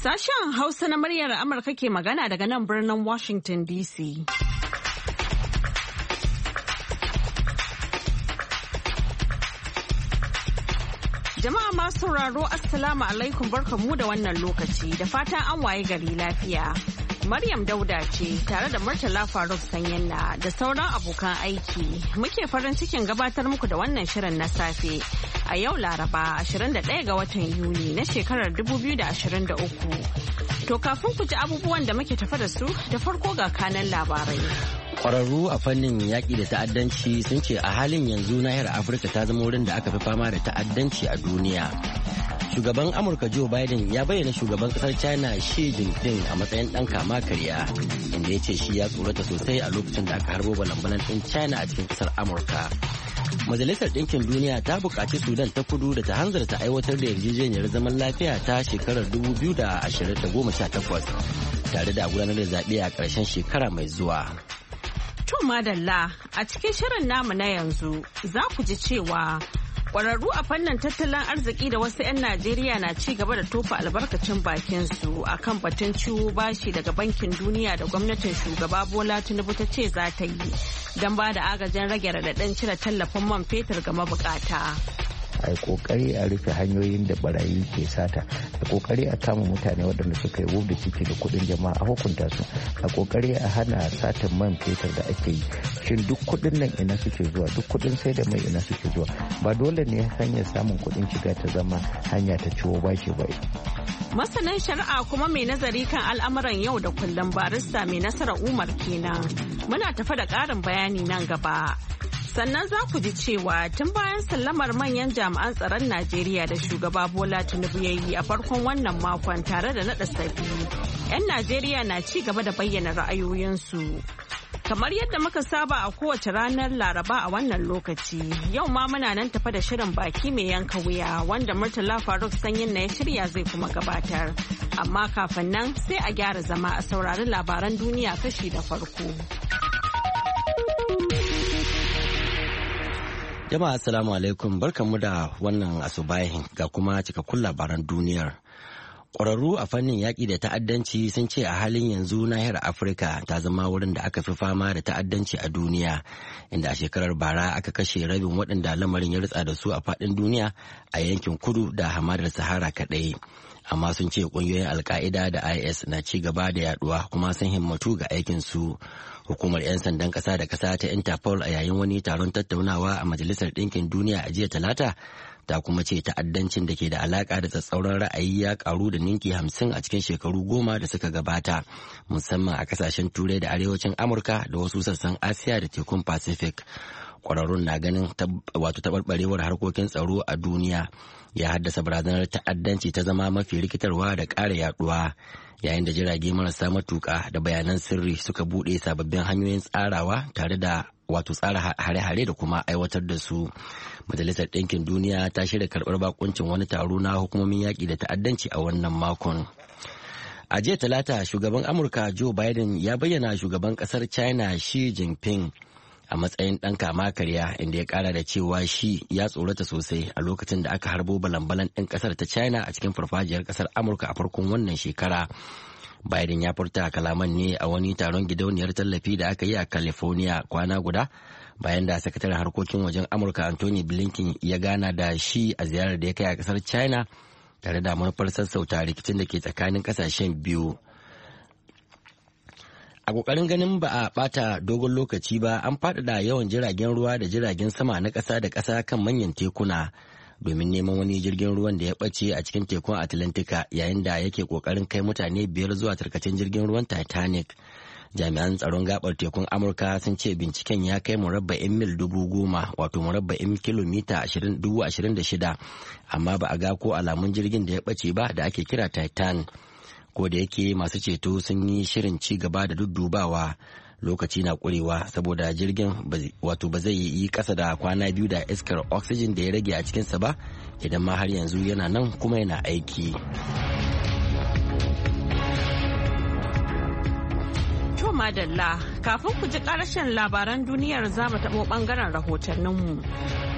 Sashen Hausa na muryar Amurka ke magana daga nan birnin Washington DC. Jama'a masu sauraro Assalamu alaikum barkamu da wannan lokaci da fatan an waye gari lafiya. Maryam Dauda ce tare da Murtala Faruk Sanyanna da sauran abokan aiki. Muke farin cikin gabatar muku da wannan shirin na safe a yau Laraba 21 ga watan Yuni na shekarar 2023. To kafin ku ji abubuwan da muke tafa da su da farko ga kanan labarai. Kwararru a fannin yaƙi da ta'addanci sun ce a halin yanzu nahiyar Afirka ta zama wurin da aka fi fama da ta'addanci a duniya. Shugaban Amurka Joe Biden ya bayyana shugaban kasar China Xi Jinping a matsayin ɗan kama karya, inda ya ce shi ya tsorata sosai a lokacin da aka harbo balan-balan ɗin China a cikin kasar Amurka. Majalisar Ɗinkin Duniya ta buƙaci Sudan ta kudu da ta hanzarta aiwatar da yarjejeniyar zaman lafiya ta shekarar 2018 tare da gudanar da zaɓe a ƙarshen shekara mai zuwa. To madalla a cikin shirin namu na yanzu za ku ji cewa kwararru a fannin tattalin arziki da wasu 'yan Najeriya na ci gaba da tofa albarkacin bakinsu a kan batun ciwo bashi daga bankin duniya da gwamnatin shugaba Bola Tinubu ta ce za ta yi don ba da agajin rage raɗaɗin cire tallafin man fetur ga mabukata. A yi kokari a rufe hanyoyin da barayi ke sata, a kokari a kama mutane waɗanda suka yi da ciki da kuɗin jama'a a hukunta su, a kokari a hana satan man fetur da ake yi. Shin duk kuɗin nan ina suke zuwa, duk kuɗin sai da mai ina suke zuwa? Ba dole ne hanyar samun kuɗin shiga ta zama hanya ta ciwo bashi ba. Masanin shari'a kuma mai nazari kan al'amuran yau da kullum barista mai nasara Umar kenan. Muna tafa da ƙarin bayani nan gaba. Sannan za ku ji cewa tun bayan sallamar manyan jami'an tsaron Najeriya da shugaba Bola Tinubu ya yi a farkon wannan makon tare da naɗa sabbi, 'yan Najeriya na ci gaba da bayyana ra'ayoyinsu. Kamar yadda muka saba a kowace ranar Laraba a wannan lokaci, yau ma muna nan tafa da shirin baki mai yanka wuya wanda Murtala Faruk Sanyin na ya shirya zai kuma gabatar. Amma kafin nan sai a gyara zama a saurari labaran duniya kashi da farko. Jama'a assalamu alaikum barkanmu da wannan asubahin ga kuma cikakkun labaran duniyar. Ƙwararru a fannin yaƙi da ta'addanci sun ce a halin yanzu nahiyar Afirka ta zama wurin da aka fi fama da ta'addanci a duniya, inda a shekarar bara aka kashe rabin waɗanda lamarin ya ritsa da su a faɗin duniya a yankin kudu da hamadar Sahara kaɗai. Amma sun ce ƙungiyoyin Al-Qaida da IS na ci gaba da yaduwa kuma sun himmatu ga aikinsu. Hukumar 'yan sandan ƙasa da ƙasa ta Interpol a yayin wani taron tattaunawa a Majalisar Ɗinkin Duniya a jiya Talata ta kuma ce ta'addancin da ke da alaƙa da tsatsauran ra'ayi ya ƙaru da ninki 50 a cikin shekaru 10 da suka gabata, musamman a ƙasashen Turai da Arewacin Amurka da wasu sassan Asiya da tekun Pacific. Ƙwararrun na ganin taɓarɓarewar harkokin tsaro a duniya ya haddasa barazanar ta'addanci ta zama mafi rikitarwa da ƙara yaduwa, yayin da jirage marasa matuƙa da bayanan sirri suka buɗe sababbin hanyoyin tsarawa tare da tsara hare-hare da kuma aiwatar da su. Majalisar Ɗinkin Duniya ta shirya karɓar bakuncin wani taro na hukumomin yaƙi da ta'addanci a wannan makon. A jiya Talata, shugaban Amurka Joe Biden ya bayyana shugaban ƙasar China Xi Jinping a matsayin ɗan kama karya, inda ya ƙara da cewa shi ya tsorata sosai a lokacin da aka harbo balan-balan ɗin ƙasar ta China a cikin farfajiyar ƙasar Amurka a farkon wannan shekara. Biden ya furta kalaman ne a wani taron gidauniyar tallafi da aka yi a California kwana guda bayan da sakataren harkokin wajen Amurka Anthony Blinken ya gana da shi a ziyarar da ya kai a ƙasar China tare da manufar sassauta rikicin da ke tsakanin ƙasashen biyu. A ƙoƙarin ganin ba a ɓata dogon lokaci ba, an faɗaɗa yawan jiragen ruwa da jiragen sama na ƙasa da ƙasa kan manyan tekuna domin neman wani jirgin ruwan da ya ɓace a cikin tekun Atlantika yayin da yake ƙoƙarin kai mutane 5 zuwa tarkacen jirgin ruwan Titanic. Jami'an tsaron gaɓar tekun Amurka sun ce binciken ya kai murabba'in mil 10,000 wato murabba'in kilomita 26,000, amma ba a ga ko alamun jirgin da ya ɓace ba da ake kira Titan. Ko da yake masu ceto sun yi shirin ci gaba da duddubawa, lokaci na kurewa saboda jirgin ba zai yi kasa da kwana 2 da iskar oxygen da ya rage a cikinsa ba idan ma har yanzu yana nan kuma yana aiki. To madalla, kafin ku ji ƙarshen labaran duniyar za mu taɓo ɓangaren rahotanninmu.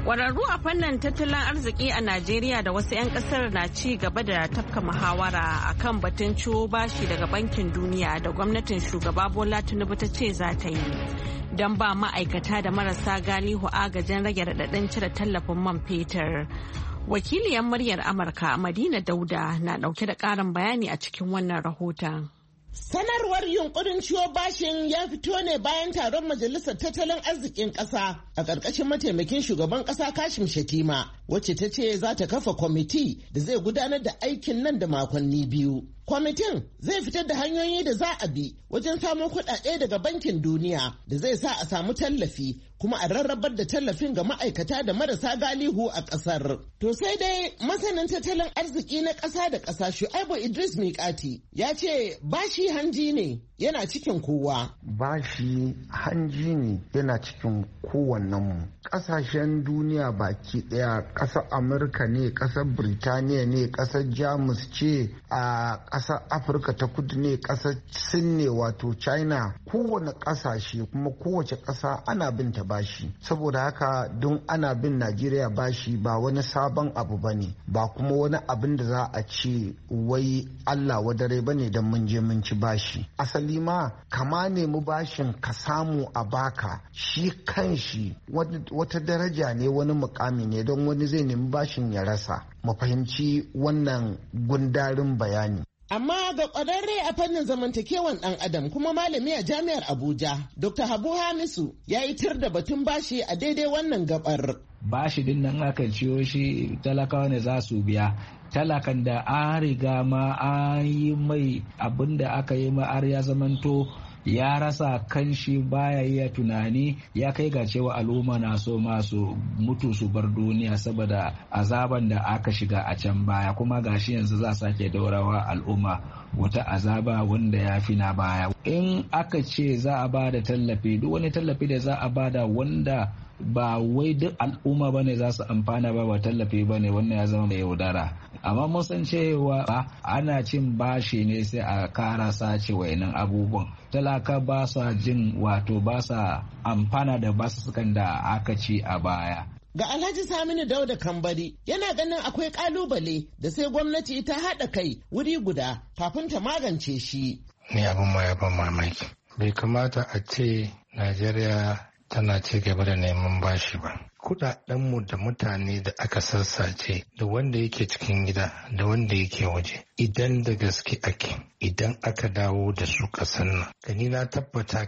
Ƙwararru a fannin tattalin arziki a Najeriya da wasu 'yan ƙasar na ci gaba da tafka muhawara a kan batun ciwo bashi daga Bankin Duniya da gwamnatin shugaba Bola Tinubu ta ce za ta yi don ba ma'aikata da marasa galihu agajin rage raɗaɗin cire tallafin man fetur. Wakiliyar muryar Amurka Madina Dauda na ɗauke da ƙarin bayani a cikin wannan rahoton. Sanarwar yunkurin ciwo bashin ya fito ne bayan taron Majalisar Tattalin Arzikin Ƙasa a ƙarƙashin mataimakin shugaban ƙasa Kashim Shettima, wacce ta ce za ta kafa kwamiti da zai gudanar da aikin nan da makonni 2. Kwamitin zai fitar da hanyoyi da za a bi wajen samo kuɗaɗe daga Bankin Duniya da zai sa a samu tallafi kuma a rarrabar da tallafin ga ma'aikata da marasa galihu a ƙasar. To sai dai masanin tattalin arziki na ƙasa da ƙasa Shu'aibu Idris Mikati ya ce bashi hanji ne yana cikin kowa. Bashi hanji ne yana cikin kowannenmu. Ƙasashen duniya baki ɗaya, ƙasar Amurka ne, ƙasar Birtaniya ne, ƙasar Jamus ce, a ƙasar Afirka ta kudu ne, ƙasar Sin ne wato China, kowane ƙasashe kuma kowace ƙasa ana bin ta bashi. Saboda haka don ana bin Najeriya bashi ba wani sabon abu ba ne, ba kuma wani abin da za a ce wai Allah wadare ba ne don mun je mun ci bashi. Asali ma kama nemi bashin ka samu a baka shi kanshi wata daraja ne, wani mukami ne, don wani zai nemi bashin ya rasa. Mu fahimci wannan gundarin bayani. Amma ga ƙwararre a fannin zamantakewan ɗan adam kuma malami a jami'ar Abuja, Dr. Habu Hamisu ya yi tir da batun bashi a daidai wannan gabar. Bashi din nan aka ciyo shi talakawa ne za su biya. Talakan da an riga ma an yi mai abin da aka yi ma har ya zamanto ya rasa kanshi, baya iya tunani, ya kai ga cewa al'umma na so masu mutu su bar duniya saboda azaban da aka shiga a can baya, kuma gashi yanzu za sake daurawa al'umma wata azaba wanda ya fi na baya. In aka ce za a ba da tallafi, duk wani tallafi da za a bada wanda ba wai duk al'umma bane za su amfana ba tallafi bane, wannan ya zama da yaudara. Amma mun san cewa ana cin bashi ne sai a kara sace wayannan abubuwan. Talaka ba sa jin wato ba sa amfana da basussukan da aka ci a baya. Ga Alhaji Saminu Dauda Kambari yana ganin akwai kalubale da sai gwamnati ta haɗa kai wuri guda kafin ta magance shi. Ni abin ma ya ban mamaki. Bai kamata a ce Najeriya tana ci gaba da neman bashi ba. Kudadenmu da mutane da aka sassace, da wanda yake cikin gida da wanda yake waje, idan da gaske ake, idan aka dawo da su kasan nan, gani na tabbata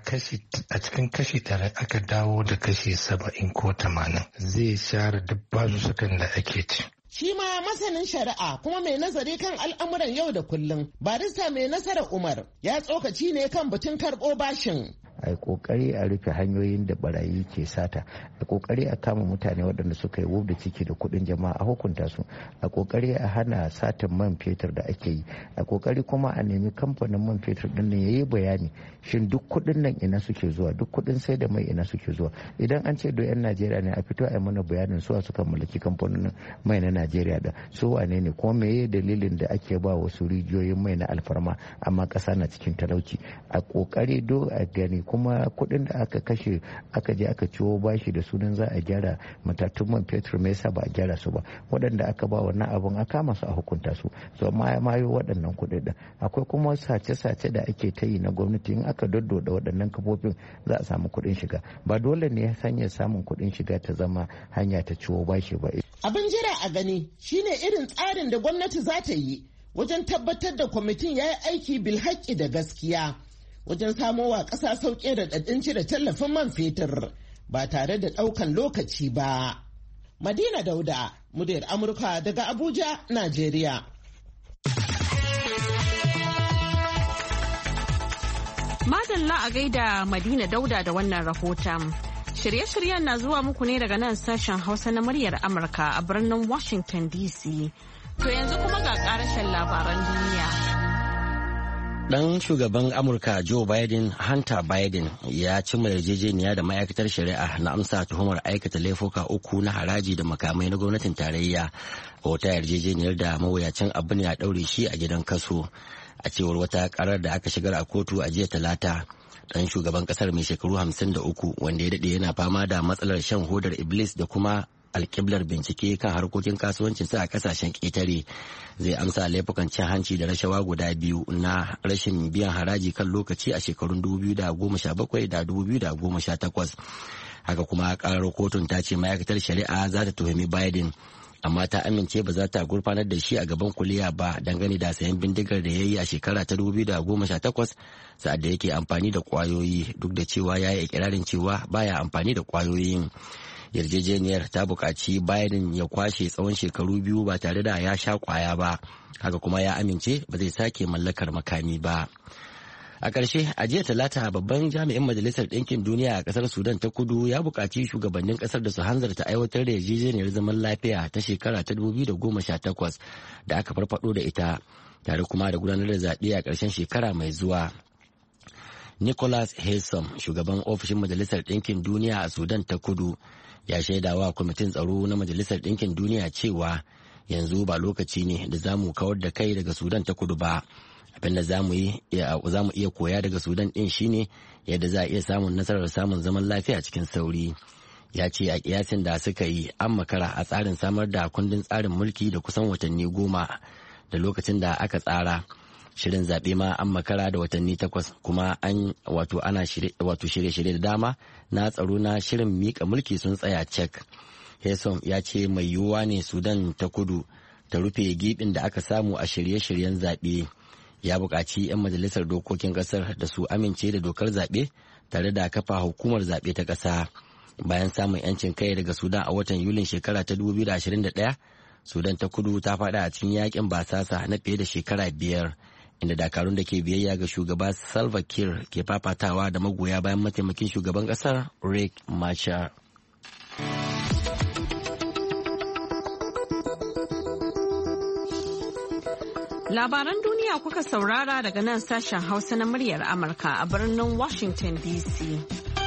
a cikin kashi 100 aka dawo da kashi 70 ko 80 zai share duk basussukan da ake ci. Shi ma masanin shari'a kuma mai nazari kan al'amuran yau da kullum, barista mai nasarar Umar ya tsokaci ne kan batun karɓo bashin. a kokari a rufe hanyoyin da barayi ke sata, a kokari a kama mutane waɗanda suka yi wub da ciki da kuɗin jama'a a hukunta su, a kokari a hana satan man fetur da ake yi, a kokari kuma a nemi kamfanin man fetur din nan yayi bayani shin duk kuɗin nan ina suke zuwa, duk kuɗin sai da mai ina suke zuwa. Idan an ce do yan Najeriya ne a fito a yi mana bayanin su suka mallaki kamfanin mai na Najeriya da su wane ne, kuma meye dalilin da ake ba wasu rijiyoyin mai na alfarma amma ƙasa na cikin talauci. A kokari do a gani kuma kuɗin da aka kashe aka je aka ciwo bashi da sunan za a gyara matatun man fetur, me yasa ba a gyara su ba? Waɗanda aka ba wannan abun a kama su a hukunta su. So amma ya mayo waɗannan kuɗi din. Akwai kuma sace-sace da ake ta yi na gwamnati, in aka doddoda waɗannan kafofin za a samu kuɗin shiga. Ba dole ne hanyar samun kuɗin shiga ta zama hanya ta ciwo bashi ba. Abin jira a gani shine irin tsarin da gwamnati za ta yi wajen tabbatar da kwamitin ya yi aiki bilhaƙi da gaskiya wajen samo wa ƙasa sauƙi da ɗaɗin cire tallafin man fetur ba tare da ɗaukan lokaci ba. Madina Dauda, muryar Amurka daga Abuja, Najeriya. Madalla a gaida Madina Dauda da wannan rahoton. Shirye-shiryen na zuwa muku ne daga nan sashen Hausa na muryar Amurka a birnin Washington DC. To yanzu kuma ga ƙarashen labaran duniya. Dan shugaban Amurka Joe Biden, Hunter Biden, ya cimma yarjejeniya da ma'aikatar shari'a na amsa tuhumar aikata laifuka 3 na haraji da makamai na gwamnatin tarayya a wata yarjejeniyar da mawuyacin abu ne a ɗaure shi a gidan kaso. A cewar wata karar da aka shigar a kotu a jiya Talata, dan shugaban kasar mai shekaru 53 wanda ya daɗe yana fama da matsalar shan hodar iblis da kuma alkiblar bincike kan harkokin kasuwancinsa a kasashen ƙetare zai amsa laifukan cin hanci da rashawa guda biyu na rashin biyan haraji kan lokaci a shekarun 2017 da 2018. Haka kuma karar kotun ta ce ma'aikatar shari'a za ta tuhumi Biden, amma ta amince ba za ta gurfanar da shi a gaban kuliya ba dangane da sayan bindigar da ya yi a shekara ta 2018 sa'ad da yake amfani da kwayoyi, duk da cewa ya yi ikirarin cewa baya amfani da kwayoyin. Yarjejeniyar ta buƙaci Biden ya kwashe tsawon shekaru 2 ba tare da ya sha kwaya ba, haka kuma ya amince ba zai sake mallakar makami ba. A ƙarshe, a jiya Talata babban jami'in Majalisar Ɗinkin Duniya a ƙasar Sudan ta Kudu ya buƙaci shugabannin ƙasar da su hanzarta aiwatar da yarjejeniyar zaman lafiya ta shekara ta 2018 da aka farfado da ita, tare kuma da gudanar da zaɓe a ƙarshen shekara mai zuwa. Nicholas Haysom, shugaban ofishin Majalisar Ɗinkin Duniya a Sudan ta Kudu, ya shaidawa kwamitin tsaro na Majalisar Ɗinkin Duniya cewa yanzu ba lokaci ne da za mu kawar da kai daga Sudan ta Kudu ba. Abin da za mu iya koya daga Sudan ɗin shine yadda za a iya samun nasarar samun zaman lafiya cikin sauri. Ya ce a kiyasin da suka yi an makara a tsarin samar da kundin tsarin mulki da kusan watanni 10 da lokacin da aka tsara. Shirin zaɓe ma an makara da watanni 8 kuma ana shirye-shirye da dama na tsaro na shirin miƙa mulki sun tsaya cek. Hesom ya ce mai yiwuwa ne Sudan ta Kudu ta rufe gibin da aka samu a shirye-shiryen zaɓe. Ya buƙaci 'yan majalisar dokokin ƙasar da su amince da dokar zaɓe tare da kafa hukumar zaɓe ta ƙasa. Bayan samun 'yancin kai daga Sudan a watan Yulin shekara ta 2021, Sudan ta Kudu ta faɗa a cikin yakin basasa na fiye da shekara 5, inda dakarun da ke biyayya ga shugaba Salva Kiir ke fafatawa da magoya bayan mataimakin shugaban ƙasar Riek Machar. Labaran duniya kuka saurara daga nan sashen Hausa na muryar Amurka a birnin Washington DC.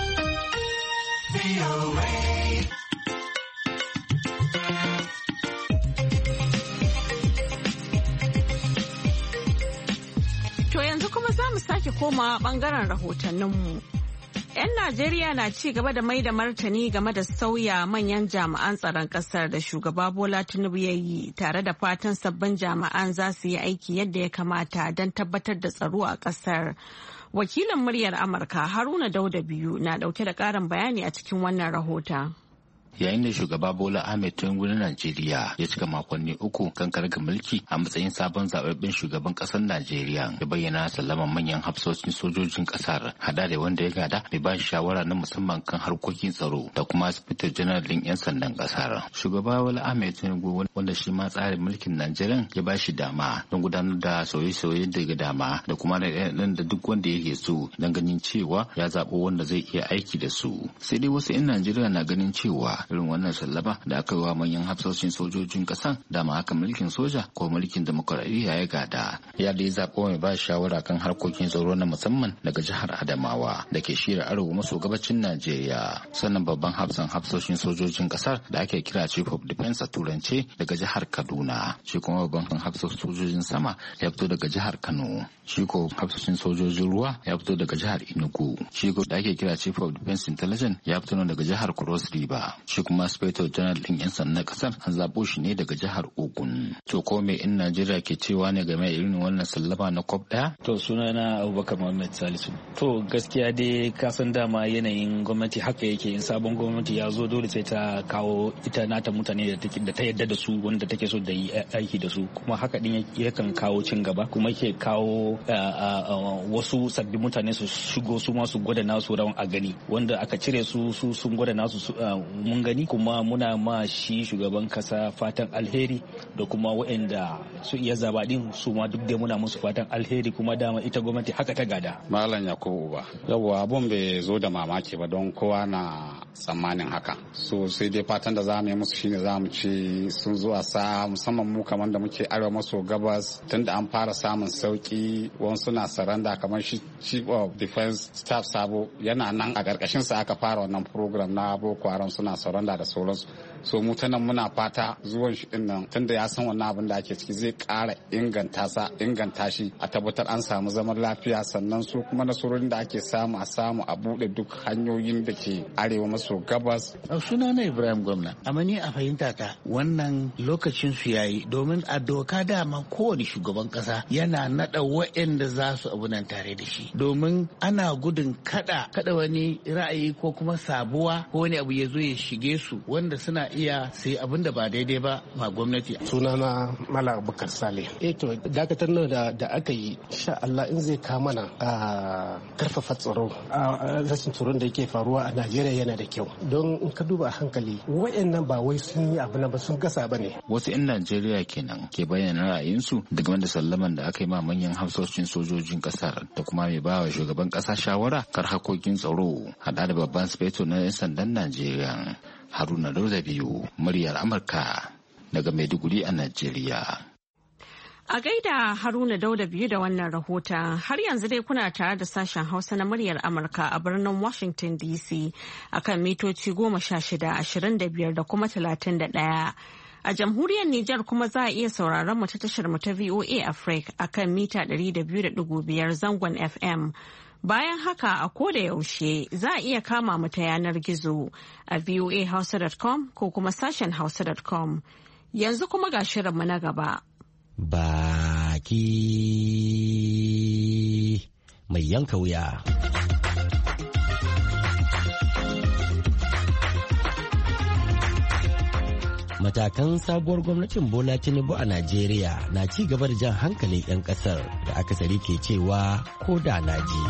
To yanzu kuma za mu sake komawa bangaren rahotanninmu. 'Yan Najeriya na ci gaba da mai da martani game da sauya manyan jami'an tsaron ƙasar da shugaba Bola Tinubu ya yi, tare da fatan sabbin jami'an za su yi aiki yadda ya kamata don tabbatar da tsaro a ƙasar. Wakilin muryar Amurka Haruna Dauda biyu na ɗauke da ƙarin bayani a cikin wannan rahoton. Yayin da shugaba Bola Ahmed Tinubu na Najeriya ya cika makonni 3 kan karga mulki a matsayin sabon zababben shugaban kasar Najeriya, ya bayyana sallaman manyan hafsoshin sojojin kasar, hada da wanda ya gada mai ba shawara na musamman kan harkokin tsaro da kuma Sufeto Janar din 'yan sandan kasar. Shugaba Bola Ahmed Tinubu, wanda shi ma tsarin mulkin Najeriya ya ba shi dama don gudanar da sauye-sauye daga dama da kuma da duk wanda yake so don ganin cewa ya zaɓo wanda zai iya aiki da su. Sai dai wasu 'yan Najeriya na ganin cewa irin wannan sallama da aka yi wa manyan hafsoshin sojojin kasan dama haka mulkin soja ko mulkin demokuraɗiyya ya gada. Ya da ya zaɓo mai ba shawara kan harkokin tsaro na musamman daga jihar Adamawa da ke shirya arewa maso gabacin Najeriya. Sannan babban hafsoshin sojojin kasar da ake kira Chief of Defense a turance daga jihar Kaduna. Shi kuma babban hafsoshin sojojin sama ya fito daga jihar Kano. Shi ko hafsoshin sojojin ruwa ya fito daga jihar Enugu. Shi ko da ake kira Chief of Defense Intelligence ya fito daga jihar Cross River. Shi kuma Sufeto Janar ɗin 'yan sandan ƙasar an zaɓo shi ne daga jihar Ogun. To ko me in Najeriya ke cewa ne game da irin wannan sallama na kwab ɗaya? To sunana Abubakar Muhammad Salisu. To gaskiya dai ka san dama yanayin gwamnati haka yake, in sabon gwamnati ya zo dole sai ta kawo ita nata mutane da ta yadda da su, wanda take so da yi aiki da su, kuma haka din yakan kawo cin gaba, kuma yake kawo wasu sabbin mutane su shigo su ma su gwada nasu rawan a gani, wanda aka cire su sun gwada nasu mun gani. Kuma muna ma shi shugaban kasa fatan alheri da kuma waɗanda su iya zaba din su ma duk da muna musu fatan alheri, kuma dama ita gwamnati haka ta gada. Malam Yakubu ba yawwa abun bai zo da mamaki ba don kowa na tsammanin haka, so sai dai fatan da za mu yi musu shine za mu ci sun zuwa sa, musamman mu kamar da muke arewa maso gabas, tunda an fara samun sauki, wasu na saranda kamar shi Chief of Defense Staff Sabo yana nan a ƙarƙashin sa aka fara wannan program na Boko Haram, suna saranda da sauransu. So mu ta nan muna fata zuwan shi din nan, tunda ya san wannan abin da ake ciki zai ƙara inganta shi, a tabbatar an samu zaman lafiya, sannan su kuma nasarorin da ake samu a buɗe duk hanyoyin da ke arewa maso maso gabas. Suna na Ibrahim Gwamna, amma ni a fahimta ta wannan lokacin su yayi, domin a doka dama kowane shugaban kasa yana nada waɗanda za su abunan tare da shi, domin ana gudun kada wani ra'ayi ko kuma sabuwa ko wani abu ya zo ya shige su wanda suna iya sai abin da ba daidai ba ma gwamnati. Sunana Mala Abubakar Saleh. To dakatar nan da aka yi sha Allah in zai ka mana a karfafa tsaro a rashin tsaron da yake faruwa a Najeriya yana da kyau, don in ka duba hankali wayannan ba wai sun yi abu na ba, sun gasa ba ne. Wasu 'yan Najeriya kenan ke bayyana ra'ayinsu da game da sallaman da aka yi ma manyan hafsoshin sojojin kasar da kuma mai bawa shugaban kasa shawara kar hakokin tsaro hada da babban sufeto na 'yan sandan Najeriya. Haruna Dauda biyu, muryar Amurka daga Maiduguri a Najeriya. A gaida Haruna Dauda biyu da wannan rahoton, har yanzu dai kuna tare da sashen Hausa na muryar Amurka a birnin Washington DC akan mitoci 16, 25 da kuma 31. A jamhuriyar Nijar kuma za a iya sauraron mu ta tashar mu ta VOA Africa akan mita 200.5 zangon FM. Bayan haka a koda yaushe za a iya kama mu ta yanar gizo a voahausa.com ko kuma sashen hausa.com. Yanzu kuma ga shirinmu na gaba. Baki mai yanka wuya. Matakan sabuwar gwamnatin Bola Tinubu a Najeriya na ci gaba da jan hankalin 'yan kasar da akasari ke cewa ko da na ji.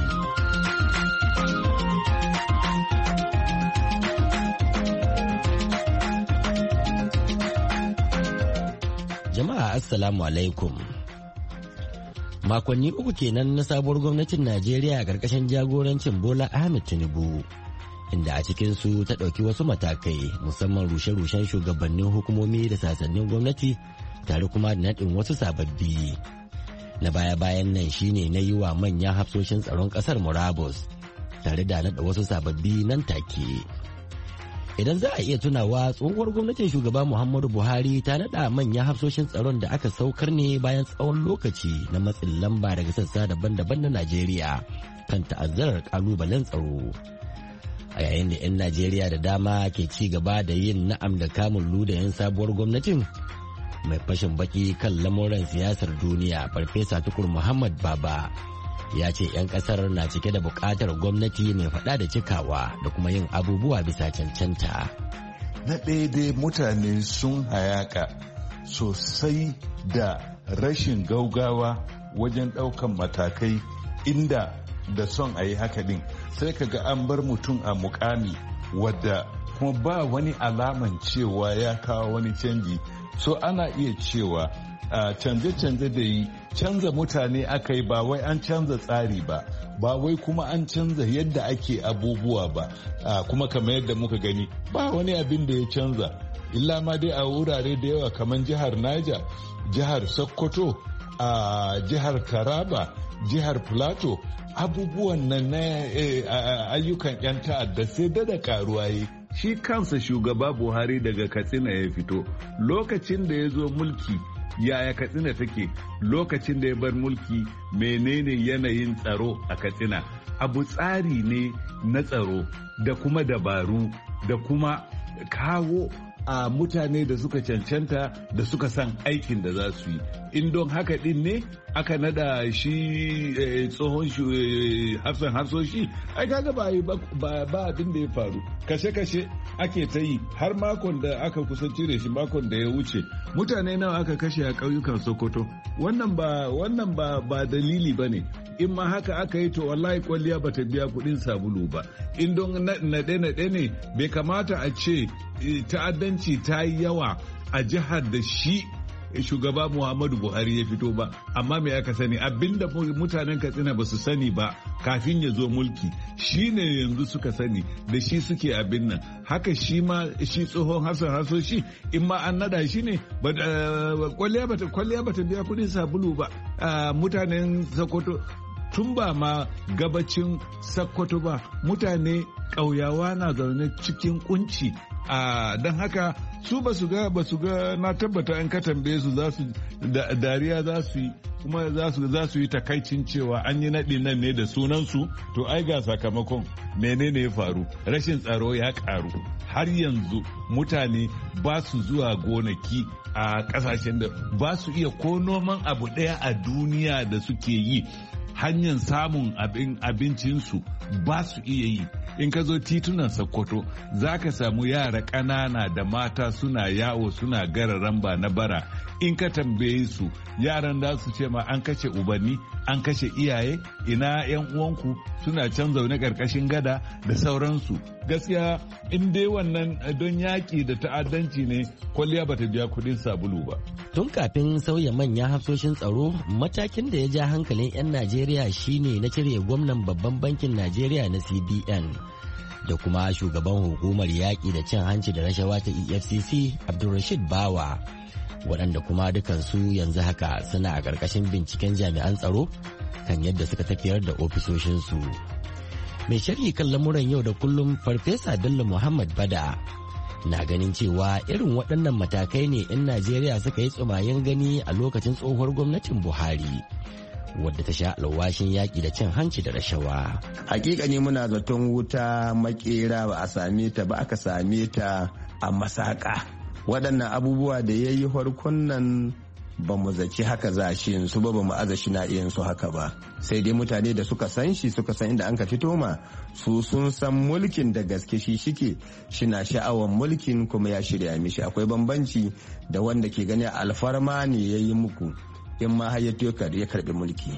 Jama'a Assalamu alaikum. Makonni uku kenan na sabuwar gwamnatin Najeriya a ƙarƙashin jagorancin Bola Ahmed Tinubu, inda a cikinsu ta ɗauki wasu matakai musamman rushe-rushen shugabannin hukumomi da sasannin gwamnati tare kuma da naɗin wasu sababbi. Na baya-bayan nan shine na yi wa manyan hafsoshin tsaron ƙasar murabus tare da naɗa wasu sababbi nan take. Idan za a iya tunawa, tsohuwar gwamnatin shugaba Muhammadu Buhari ta naɗa manyan hafsoshin tsaron da aka saukar ne bayan tsawon lokaci na matsin lamba daga sassa daban-daban na Najeriya kan ta'azzarar ƙalubalen tsaro. A yayin da 'yan Najeriya da dama ke ci gaba da yin na'am da kamun ludayen sabuwar gwamnatin, mai fashin baki kan lamuran siyasar duniya Farfesa Tukur Muhammad Baba ya ce 'yan kasar na cike da buƙatar gwamnati mai faɗa da cikawa da kuma yin abubuwa bisa cancanta. Na ɗaya dai mutane sun hayaka sosai da rashin gaugawa wajen ɗaukan matakai, inda da son a yi haka din sai ka ga an bar mutum a mukami wadda kuma ba wani alaman cewa ya kawo wani canji. So ana iya cewa canje-canje da yi canza mutane aka yi, ba wai an canza tsari ba wai kuma an canza yadda ake abubuwa ba, kuma kamar yadda muka gani ba wani abin da ya canza illa ma dai a wurare da yawa kamar jihar Niger, jihar Sokoto, a jihar Taraba, jihar Plateau, abubuwan nan na ayyukan 'yan ta'adda sai da karuwa yi. Shi kansa shugaba Buhari daga Katsina ya fito, lokacin da ya zo mulki yaya Katsina take, lokacin da ya bar mulki menene yanayin tsaro a Katsina. Abu tsari ne na tsaro da kuma dabaru da kuma kawo a mutane da suka cancanta da suka san aikin da za su yi. In don haka din ne aka nada shi tsohon hafsan hafsoshi, ai kaga ba abin da ya faru, kashe-kashe ake ta yi har makon da aka kusan cire shi, makon da ya wuce mutane nawa aka kashe a ƙauyukan Sokoto. Wannan ba dalili ba ne. In ma haka aka yi to wallahi kwalliya ba ta biya kuɗin sabulu ba. In don naɗe-naɗe ne bai kamata a ce ta'addanci ta yi yawa a jihar da shi shugaba Muhammadu Buhari ya fito ba, amma me aka sani abinda mutanen Katsina ba su sani ba kafin ya zo mulki shine yanzu suka sani da shi suke abin nan. Haka shi ma shi tsohon Hassan Hasoshi in ma an nada shi ne kwalliya bata biya kudin sabulu ba. Mutanen Sokoto tun ba ma gabacin Sokoto ba, mutane ƙauyawa na zaune cikin kunci. Don haka su ba su ga na tabbata in ka tambaye su za su dariya za su yi, kuma za su yi takaicin cewa an yi naɗi nan ne da sunansu. To ai ga sakamakon menene ya faru, rashin tsaro ya ƙaru. Har yanzu mutane ba su zuwa gonaki a ƙasashen da ba su iya ko noman abu ɗaya a duniya da suke yi, hanyar samun abincinsu ba su iya yi. In ka zo titunan Sokoto za ka samu yara ƙanana da mata suna yawo suna gara ramba na bara. In ka tambaye su, yaran za su ce ma an kashe ubanni, an kashe iyaye, ina 'yan uwanku, suna can zaune ƙarƙashin gada da sauransu. Gaskiya in dai wannan don yaƙi da ta'addanci ne, kwalliya bata biya kuɗin sabulu ba. Tun kafin sauya manyan hafsoshin tsaro, matakin da ya ja hankalin 'yan Najeriya shine na cire gwamnan babban bankin Najeriya na CBN da kuma shugaban hukumar yaƙi da cin hanci da rashawa ta EFCC Abdulrashid Bawa, waɗanda kuma dukansu yanzu haka suna a ƙarƙashin binciken jami'an tsaro kan yadda suka tafiyar da ofisoshinsu. Mai sharhi kan lamuran yau da kullum Farfesa Bello Muhammad Bada na ganin cewa irin waɗannan matakai ne 'yan Najeriya suka yi tsumayen gani a lokacin tsohuwar gwamnatin Buhari, wadda ta sha alwashin yaƙi da cin hanci da rashawa. Hakika ne muna zaton wuta makera ba a same ta ba, aka same ta a masaka. Waɗannan abubuwa da ya yi farkon nan ba mu zaci haka za shi su ba mu aza shi na iya su haka ba. Sai dai mutane da suka san shi, suka san inda an ka fito ma, su sun san mulkin da gaske shi shike, shi na sha'awar mulkin kuma ya shirya mishi. Akwai bambanci da wanda ke gani alfarma ne ya yi muku in ma har ya karbi mulki.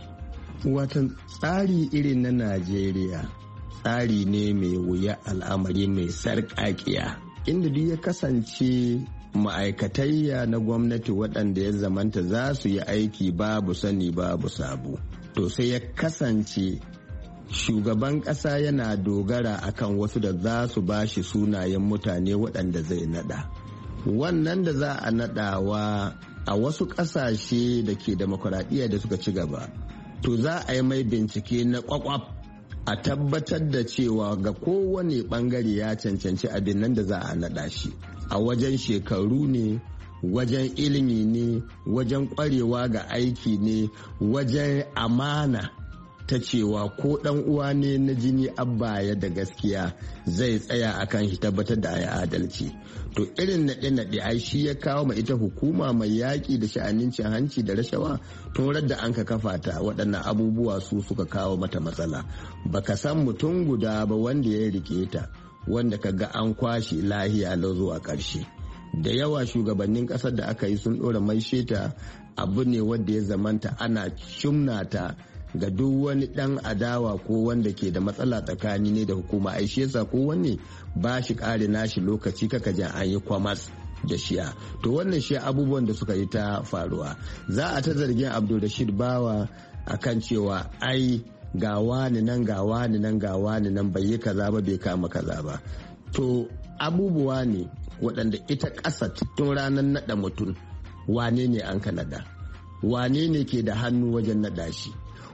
Watan tsari irin na Najeriya tsari ne mai wuya al'amari, mai sarƙaƙiya, inda duk ya kasance ma'aikatayya na gwamnati waɗanda ya zamanta za su yi aiki babu sani babu sabo. To sai ya kasance shugaban ƙasa yana dogara akan wasu da za su ba shi sunayen mutane waɗanda zai naɗa. Wannan da za a naɗawa a wasu ƙasashe da ke demokuraɗiyya da suka ci gaba, to za a yi mai bincike na ƙwaƙwaf a tabbatar da cewa ga kowane ɓangare ya cancanci abin nan da za a naɗa shi. A wajen shekaru ne, wajen ilimi ne, wajen ƙwarewa ga aiki ne, wajen amana ta cewa ko ɗan uwa ne na jini abba da gaskiya zai tsaya akan shi tabbatar da ayi adalci. To irin naɗe-naɗe ai shi ya kawo ma ita hukuma mai yaƙi da sha'anin cin hanci da rashawa tun da an ka kafa ta. Waɗannan abubuwa su suka kawo mata matsala. Baka san mutum guda ba wanda ya rike ta, wanda ka ga an kwashe lahiya lau zuwa ƙarshe. Da yawa shugabannin ƙasar da aka yi sun ɗora mai sheta abu ne wanda ya zamanta ana shimnata ga duk wani ɗan adawa ko wanda ke da matsala tsakani ne da hukuma. Ai shi yasa ko wanne ba shi ƙare nashi lokaci kaka jan an yi kwamas da shiya. To wannan shi abubuwan da suka yi ta faruwa. Za a ta zargin Abdulrashid Bawa akan cewa ai ga wani nan ga wani nan ga wani nan bai yi kaza ba, bai kama kaza ba. To abubuwa ne waɗanda ita ƙasa tun ranar naɗa mutum, wane ne an ka naɗa, wane ne ke da hannu wajen naɗa shi.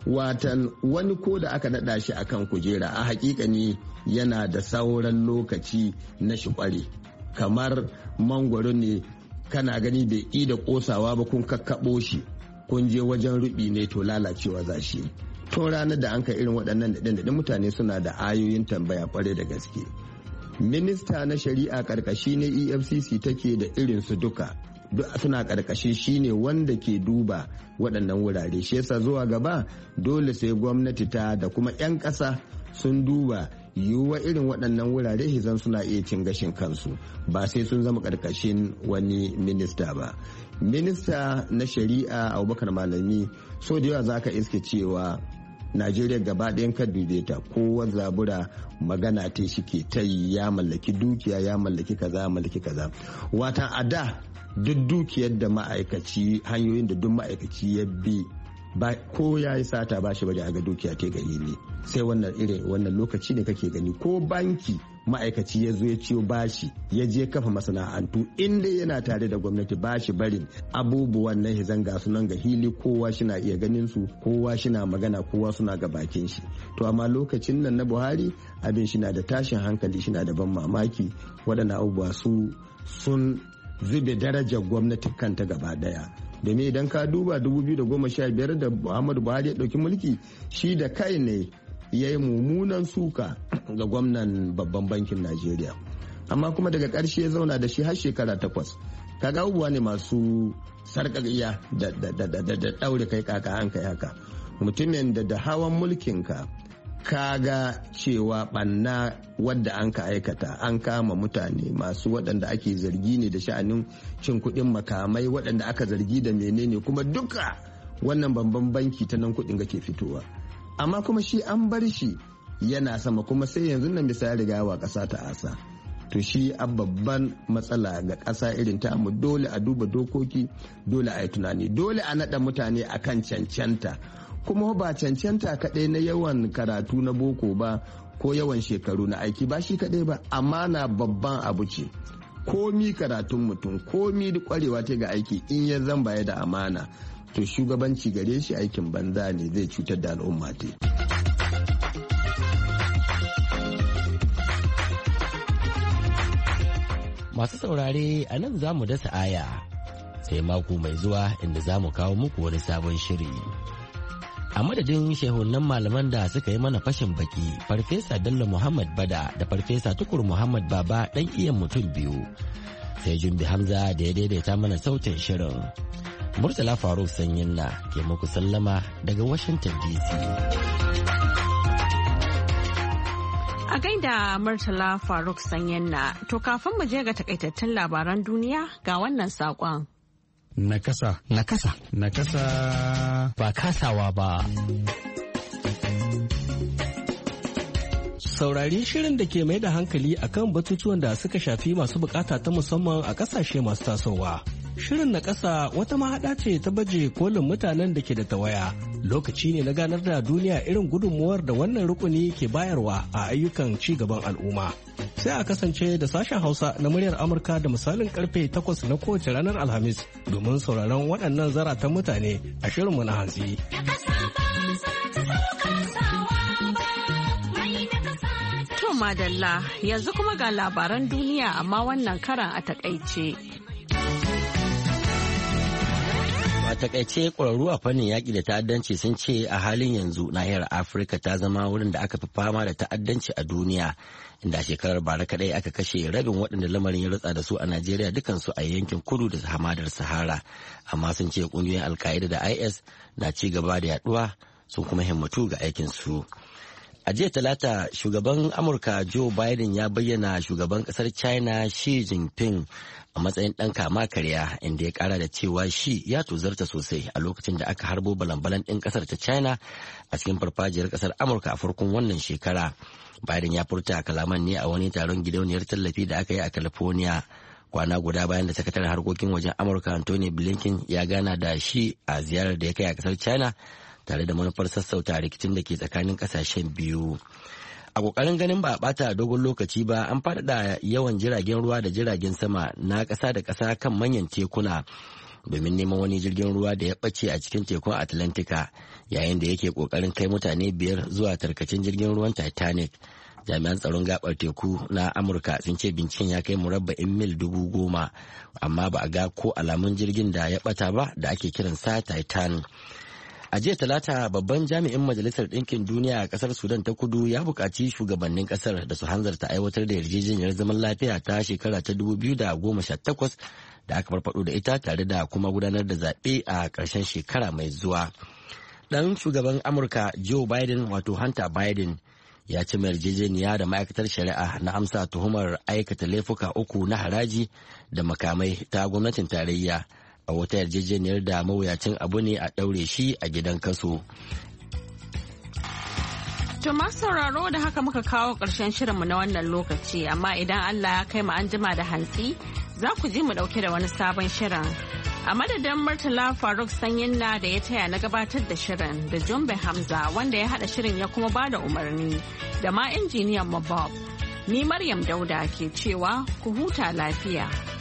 Watan wani ko da aka naɗa shi akan kujera a hakika ne yana da sauran lokaci na shi kware. Kamar mangwaro ne kana gani bai yi da kosawa ba, kun kakkaɓo shi kun je wajen ruɓi ne, to lalacewa za shi. Tun ranar da an ka irin waɗannan daɗin mutane suna da ayoyin tambaya kware da gaske. Minista na shari'a ƙarƙashi na EFCC take da irinsu duka. Suna ƙarƙashi shine wanda ke duba waɗannan wurare. Shi yasa zuwa gaba dole sai gwamnati ta da kuma 'yan ƙasa sun duba yiwuwa irin waɗannan wurare hizan suna iya cin gashin kansu, ba sai sun zama ƙarƙashin wani minista ba. Minista na shari'a Abubakar Malami, so da yawa za ka iske cewa Najeriya gaba ɗayan ka dube ta, kowa zabura magana ta shi ke ta yi, ya mallaki dukiya, ya mallaki kaza, mallaki kaza. Watan a da duk dukiyar da ma'aikaci, hanyoyin da duk ma'aikaci ya bi, ba ko ya yi sata ba shi bari a ga dukiya ta gari ne. Sai wannan lokaci ne kake gani ko banki ma'aikaci ya zo ya ciyo bashi ya je kafa masana'antu inda yana tare da gwamnati bashi barin abubuwan na hizanga sunan ga hili kowa shina iya ganin su, kowa shina magana, kowa suna ga bakin shi. To amma lokacin nan na Buhari abin shina da tashin hankali, shina da ban mamaki. Waɗannan abubuwa sun zube darajar gwamnati kanta gaba daya. Domin idan ka duba 2015 da Muhammadu Buhari ya ɗauki mulki, shi da kai ne ya yi mummunan suka ga gwamnan babban bankin Najeriya, amma kuma daga ƙarshe ya zauna da shi har shekara 8. Kaga abubuwa ne masu sarƙaƙiya da ɗaure kai kaka an kai haka. Mutumin da hawan mulkinka kaga cewa ɓanna wadda an ka aikata, an kama mutane masu waɗanda ake zargi ne da sha'anin cin kuɗin makamai, waɗanda aka zargi da menene, kuma duka wannan babban banki ta nan kuɗin ga ke fitowa. Amma kuma shi an bar shi yana sama, kuma sai yanzu nan bisa ya riga wa ƙasa ta asa. To shi a babban matsala ga ƙasa irin ta mu, dole a duba dokoki, dole a yi tunani, dole a naɗa mutane akan cancanta, kuma ba cancanta kaɗai na yawan karatu na boko ba ko yawan shekaru na aiki ba shi kaɗai ba, amana babban abu ce. Komi karatun mutum, komi da ƙwarewa ta ga aiki, in ya zamba ya da amana, to shugabanci gare shi aikin banza ne, zai cutar da al'umma te. Masu saurare, a nan za mu dasa aya sai mako mai zuwa inda za mu kawo muku wani sabon shiri. A madadin shehunan malaman da suka yi mana fashin baki, Farfesa Bello Muhammad Bada da Farfesa Tukur Muhammad Baba ɗan iyan mutum biyu, sai Jumbi Hamza da ya daidaita mana sautin shirin. Murtala Faruk Sanyinna ke muku sallama daga Washington DC. A gaida Murtala Faruk Sanyinna, to kafin mu je ga takaitattun labaran duniya ga wannan saƙon. Nakasa. Nakasa. Nakasa. Ba kasawa ba. Saurari shirin da ke mai da hankali akan batutuwan da suka shafi masu bukata ta musamman a ƙasashe masu tasowa. Shirin na ƙasa wata mahaɗa ce ta baje kolin mutanen da ke da tawaya. Lokaci ne na ganar da duniya irin gudunmuwar da wannan rukuni ke bayarwa a ayyukan ci gaban al'umma. Sai a kasance da sashen Hausa na muryar Amurka da misalin karfe 8 na kowace ranar Alhamis domin sauraron waɗannan zaratan mutane a shirinmu na hantsi. To madalla, yanzu kuma ga labaran duniya amma wannan karan a takaice. A takaice ƙwararru a fannin yaƙi da ta'addanci sun ce a halin yanzu nahiyar Afirka ta zama wurin da aka fi fama da ta'addanci a duniya, inda a shekarar bara kadai aka kashe rabin waɗanda lamarin ya rutsa da su a Najeriya dukansu a yankin kudu da hamadar Sahara. Amma sun ce ƙungiyoyin Al-Qaeda da IS na ci gaba da yaduwa, sun kuma himmatu ga aikinsu. A jiya Talata, shugaban Amurka Joe Biden ya bayyana shugaban kasar China Xi Jinping a matsayin ɗan kama karya, inda ya kara da cewa shi ya tozarta sosai a lokacin da aka harbo balan-balan ɗin kasar ta China a cikin farfajiyar kasar Amurka a farkon wannan shekara. Biden ya furta kalaman ne a wani taron gidauniyar tallafi da aka yi a California, kwana guda bayan da sakataren harkokin wajen Amurka Anthony Blinken ya gana da shi a ziyarar da ya kai a kasar China, tare da manufar sassauta rikicin da ke tsakanin kasashen biyu. A kokarin ganin ba a bata dogon lokaci ba, an faɗaɗa yawan jiragen ruwa da jiragen sama na ƙasa da ƙasa kan manyan tekuna domin neman wani jirgin ruwa da ya ɓace a cikin tekun Atlantika yayin da yake kokarin kai mutane 5 zuwa tarkacin jirgin ruwan Titanic. Jami'an tsaron gabar teku na Amurka sun ce binciken ya kai murabba'in mil 10,000, amma ba a ga ko alamun jirgin da ya ɓata ba da ake kiransa Titan. A jiya Talata, babban jami'in Majalisar Ɗinkin Duniya a ƙasar Sudan ta Kudu ya buƙaci shugabannin ƙasar da su hanzarta aiwatar da yarjejeniyar zaman lafiya ta shekara ta 2018 da aka farfaɗo da ita, tare da kuma gudanar da zaɓe a ƙarshen shekara mai zuwa. Ɗan shugaban Amurka Joe Biden, wato Hunter Biden, ya ci mai yarjejeniya da ma'aikatar shari'a na amsa tuhumar aikata laifuka 3 na haraji da makamai ta gwamnatin tarayya, a wata yarjejeniyar da mawuyacin abu ne a ɗaure shi a gidan kaso. To masu sauraro, da haka muka kawo ƙarshen shirinmu na wannan lokaci, amma idan Allah ya kai mu an jima da hantsi za ku ji mu ɗauke da wani sabon shirin. A madadin Murtala Faruk Sanyinna da ya taya na gabatar da shirin, da Jumbe Hamza wanda ya haɗa shirin ya kuma ba da umarni, da ma injiniyan mu Bob. Ni Maryam Dauda ke cewa ku huta lafiya.